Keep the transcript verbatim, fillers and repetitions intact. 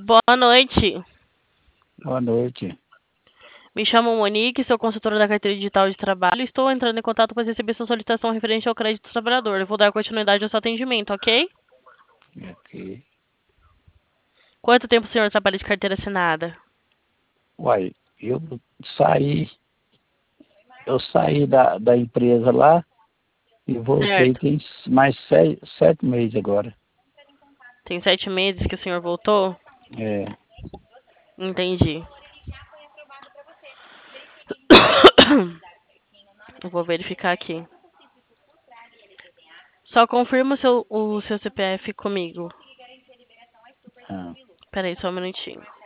Boa noite. Boa noite. Me chamo Monique, sou consultora da carteira digital de trabalho. Estou entrando em contato para receber sua solicitação referente ao crédito do trabalhador. Eu vou dar continuidade ao seu atendimento, ok? Ok. Quanto tempo o senhor trabalha de carteira assinada? Uai, eu saí, eu saí da, da empresa lá e voltei Certo. tem mais sete, sete meses agora. Tem sete meses que o senhor voltou? É, Entendi. Eu vou verificar aqui. Só confirma o seu, o seu C P F comigo. ah, Peraí, só um minutinho.